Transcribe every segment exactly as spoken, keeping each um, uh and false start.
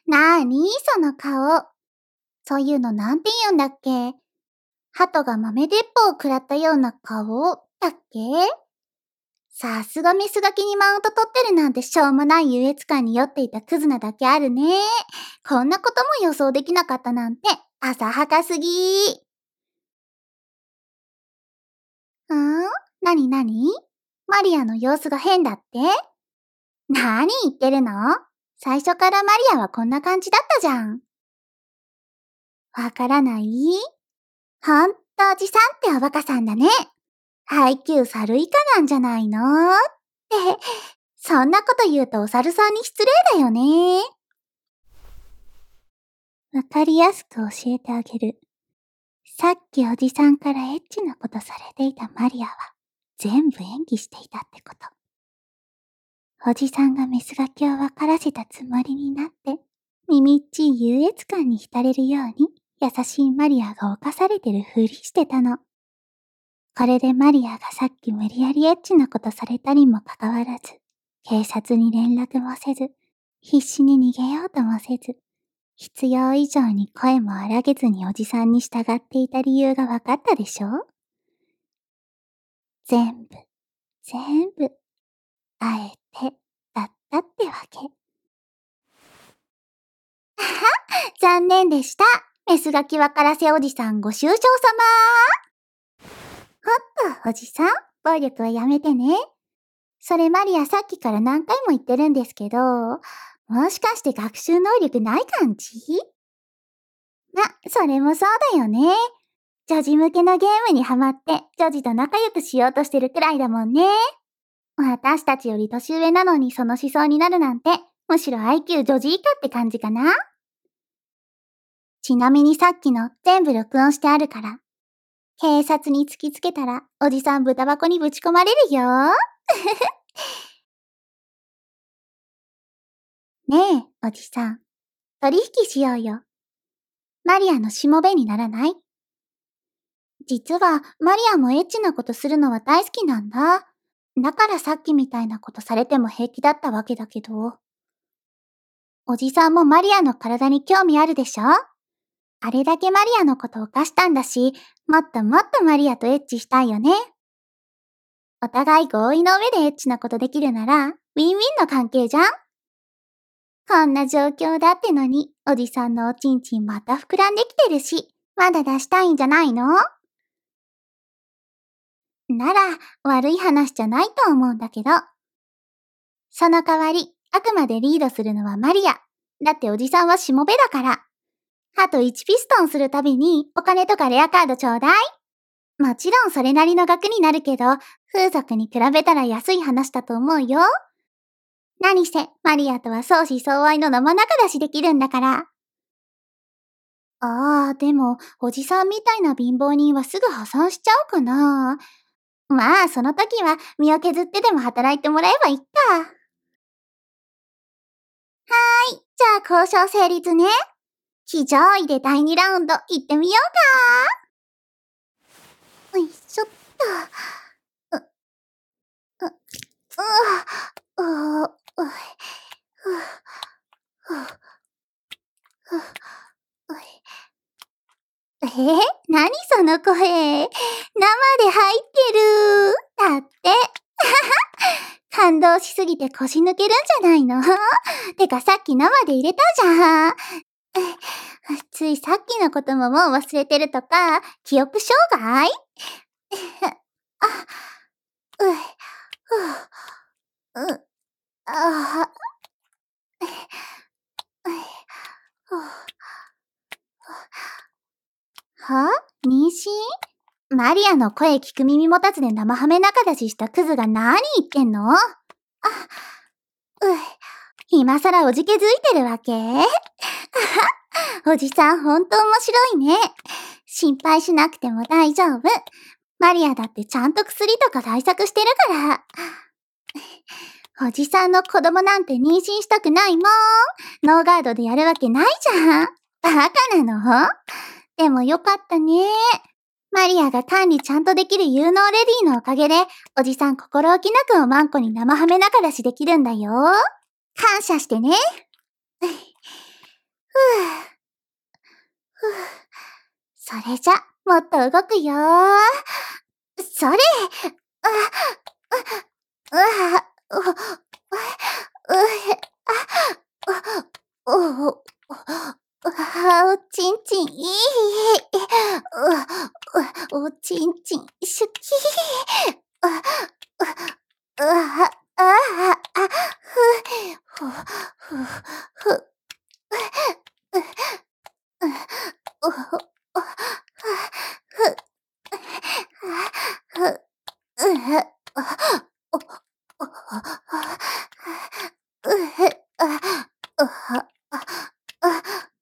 なーにその顔。そういうのなんて言うんだっけ？鳩が豆鉄砲を食らったような顔だっけ？さすがメスガキにマウント取ってるなんてしょうもない優越感に酔っていたクズなだけあるね。こんなことも予想できなかったなんて浅はかすぎー。んー？なになに？マリアの様子が変だって？なに言ってるの？最初からマリアはこんな感じだったじゃん。わからない？ほんとおじさんっておバカさんだね。配給猿以下なんじゃないの？って、そんなこと言うとお猿さんに失礼だよね。わかりやすく教えてあげる。さっきおじさんからエッチなことされていたマリアは全部演技していたってこと。おじさんがメスガキを分からせたつもりになって、耳っちい優越感に浸れるように優しいマリアが犯されてるふりしてたの。これでマリアがさっき無理やりエッチなことされたにもかかわらず、警察に連絡もせず、必死に逃げようともせず、必要以上に声も荒げずにおじさんに従っていた理由がわかったでしょ？全部、全部、あえて、だったってわけ。あは、残念でした。メスガキ分からせおじさんご愁傷様。ほっと、おじさん、暴力はやめてね。それマリアさっきから何回も言ってるんですけど、もしかして学習能力ない感じ？ま、それもそうだよね。女児向けのゲームにハマって女児と仲良くしようとしてるくらいだもんね。私たちより年上なのにその思想になるなんて、むしろ アイキュー 女児以下って感じかな。ちなみにさっきの全部録音してあるから。警察に突きつけたら、おじさん豚箱にぶち込まれるよ。ねえ、おじさん。取引しようよ。マリアのしもべにならない？実は、マリアもエッチなことするのは大好きなんだ。だからさっきみたいなことされても平気だったわけだけど。おじさんもマリアの体に興味あるでしょ？あれだけマリアのことを犯したんだし、もっともっとマリアとエッチしたいよね。お互い合意の上でエッチなことできるなら、ウィンウィンの関係じゃん？こんな状況だってのに、おじさんのおちんちんまた膨らんできてるし、まだ出したいんじゃないの？なら、悪い話じゃないと思うんだけど。その代わり、あくまでリードするのはマリア。だっておじさんはしもべだから。あといちピストンするたびにお金とかレアカードちょうだい。もちろんそれなりの額になるけど、風俗に比べたら安い話だと思うよ。何せ、マリアとは相思相愛の生仲出しできるんだから。ああ、でも、おじさんみたいな貧乏人はすぐ破産しちゃうかな。まあ、その時は身を削ってでも働いてもらえばいいか。はーい、じゃあ交渉成立ね。騎乗位でだいにラウンド行ってみようか。よいしょっと。う、う、う、う、う、う、えー、何その声。生で入ってる。だって。感動しすぎて腰抜けるんじゃないの？てかさっき生で入れたじゃん。ついさっきのことももう忘れてるとか、記憶障害？あ、う、ふ、う、あ、は？妊娠？マリアの声聞く耳持たずで生ハメ仲出ししたクズが何言ってんの？あ、う、今さらおじけづいてるわけ？おじさんほんと面白いね。心配しなくても大丈夫。マリアだってちゃんと薬とか対策してるから。おじさんの子供なんて妊娠したくないもん。ノーガードでやるわけないじゃん。バカなの？でもよかったね。マリアが管理ちゃんとできる有能レディのおかげで、おじさん心置きなくおまんこに生ハメ仲出しできるんだよ。感謝してね。 ふぅ。それじゃ、もっと動くよー。それ。あ、う、うわ、う、う、うへ、あ、う、う、あ、おちんちんいい。う、う、おちんちんしゅき。う、う、うわ、ああ、あ、ふ、ふ、ふ、ふ、う、う、う、ふ、ふ、う、お、うへ、あ、うは、あ、あ、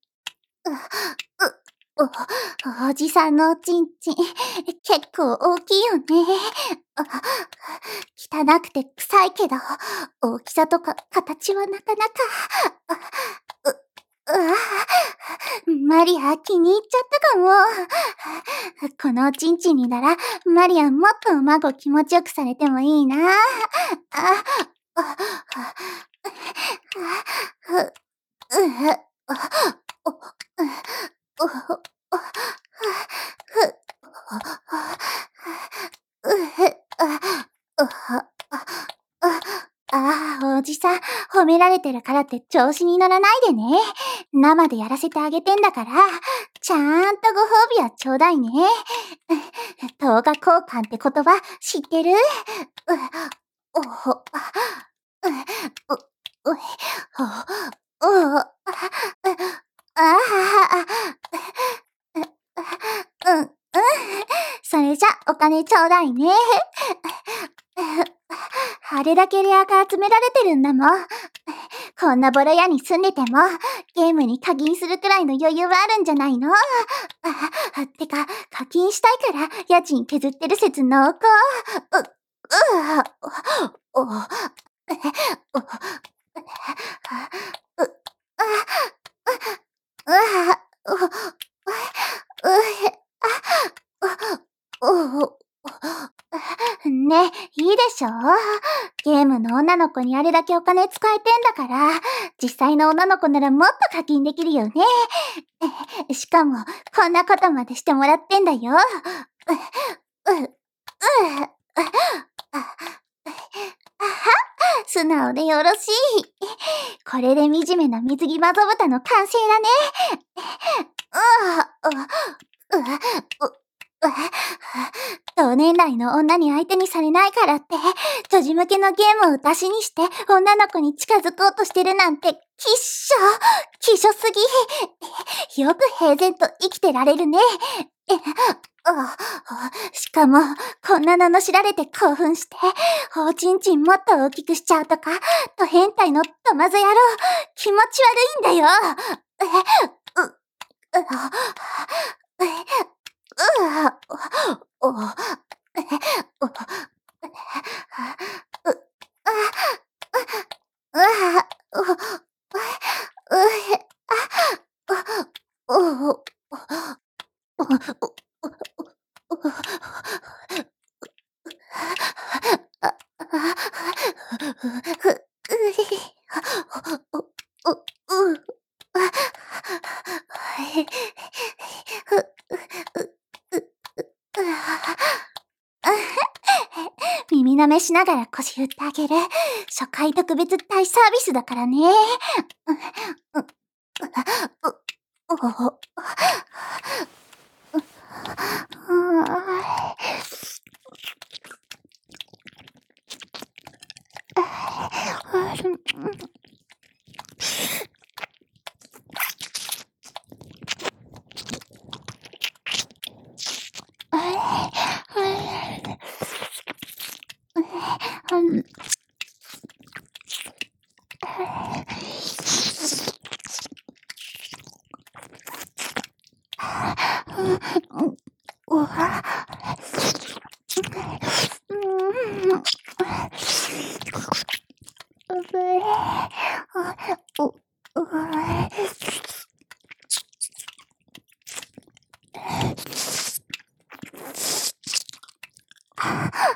う、お、おじさんのおちんちん、結構大きいよね。汚くて臭いけど、大きさとか形はなかなか。う、うわマリア気に入っちゃったかも。このおちんちんになら、マリアもっとおまご気持ちよくされてもいいな。あ、あ、あ、う、う、お、お、ああ、おじさん、褒められてるからって調子に乗らないでね。生でやらせてあげてんだから、ちゃんとご褒美はちょうだいね。等価交換って言葉知ってる？おほ、う、う、う、お、お、ああ、うん、うん。それじゃ、お金ちょうだいね。あれだけレアが集められてるんだもん。こんなボロ屋に住んでても、ゲームに課金するくらいの余裕はあるんじゃないの？あ、てか、課金したいから家賃削ってる説濃厚。う、う、お、お、お、うわ、う、う、へ、あ、お、お、ね、いいでしょ？ゲームの女の子にあれだけお金使えてんだから、実際の女の子ならもっと課金できるよね。しかも、こんなことまでしてもらってんだよ。う、う、う、素直でよろしい。これで惨めな水着マゾ豚の完成だね。う、う、う、う、同年代の女に相手にされないからって、女児向けのゲームを出しにして女の子に近づこうとしてるなんて、きっしょ、きしょすぎ。よく平然と生きてられるね。しかも、こんな罵られて興奮して、おちんちんもっと大きくしちゃうとか、と変態のトマゾ野郎、気持ち悪いんだよ。う、う、う、う、う、耳舐めしながら腰振ってあげる。初回特別大サービスだからね。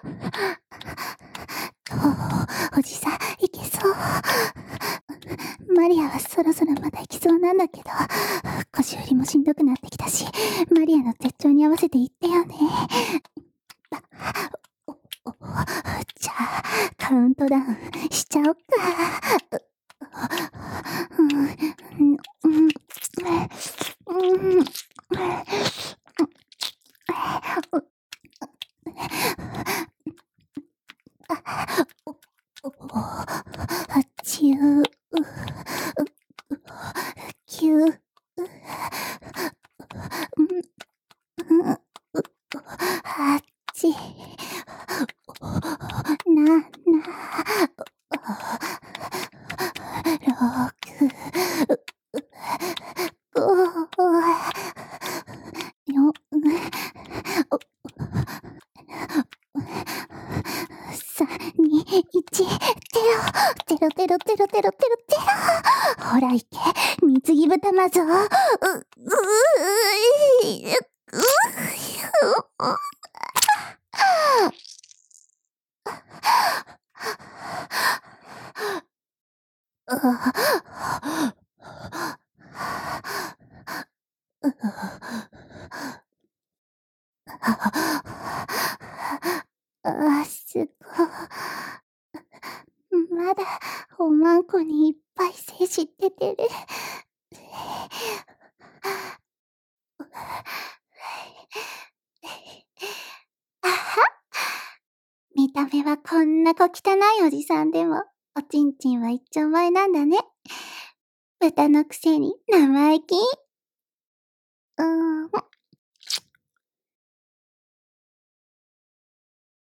おじさん、いけそう。 マリアはそろそろまた行きそうなんだけど、腰振りもしんどくなってきたし、マリアの絶頂に合わせて言ってよね。おおじゃあ、カウントダウンしちゃおっか。うん、うん、うん、うん、ちゅう、きゅう、はち、なな、ろく、ご、よん、さん、に、いち、ゼロ、ゼロ、ゼロ、ゼロ、ゼロ、ゼロ、ゼロ。ほら、いけ。水着豚まぞ。う、う、う、あ、すごい。まだ、おまんこにいっぱい精子出てる。あは、見た目はこんな小汚いおじさんでも、おちんちんは一丁前なんだね。豚のくせに生意気。うーん。